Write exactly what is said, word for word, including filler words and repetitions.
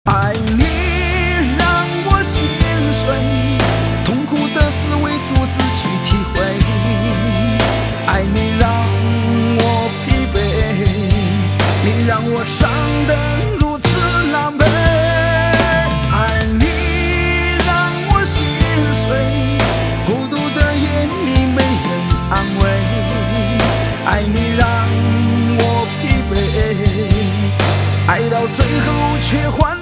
爱你让我心碎，痛苦的滋味独自去体会。爱你让我疲惫，你让我伤得如此狼狈。爱你让我心碎，孤独的夜里没人安慰。爱你让我疲惫，爱到最后却换